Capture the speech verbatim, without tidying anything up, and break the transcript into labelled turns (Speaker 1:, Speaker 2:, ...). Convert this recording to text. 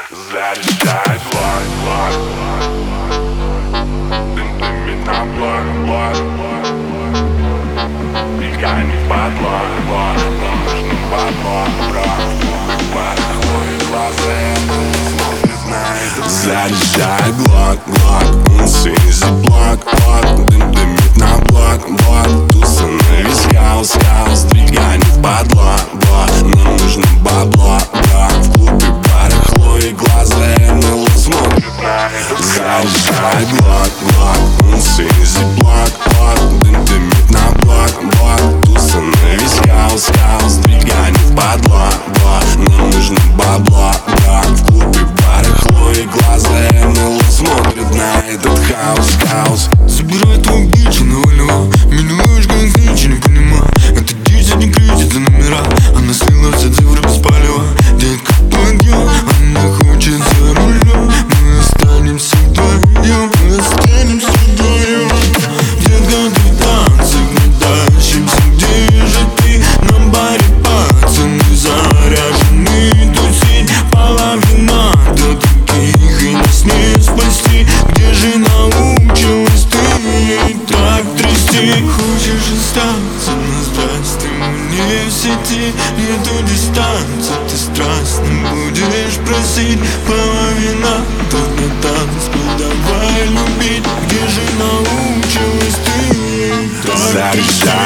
Speaker 1: Заряжай блок, блок. Дым дымит на блок, блок. Бега не в подлог, блок. Нам нужно подлог, брат. Барахло и глаза смотрит на этот. Заряжай блок, блок. Он сизый блок, блок. Дым дымит на блок, блок. Туса на весь хаус, хаус. Двигай не в подлог, блок. Нам нужно бабло, брат. В клубе барахло и глаза НЛО смотрит на этот. Заряжай блок, блок. Он сизый блок, блок. Дым дымит на блок, блок. Туса на весь хаус, хаус. Двигай не в подлог, блок. Нам нужно бабло, брат. В клубе барахло и глаза НЛО смотрит на этот хаус, хаус.
Speaker 2: Собирай твой бич и наваливай. Минуешь как ничего не понимаю. Это дичь не кричит за номера. Она слила все цифры без палева. Детка, подъем, она хочет за рулем. Мы останемся вдвоем, мы останемся вдвоем. Детка, ты в танцах, мы тащимся. Где же ты? На баре пацаны заряжены тусить. Половина до таких и нас не спасти. Где же научилась ты так трясти? Хочешь остаться, но здрасте, мне в сети. Нету дистанции, ты страстно будешь просить. Половина тут на танцпол, давай любить. Где же научилась ты так трясти?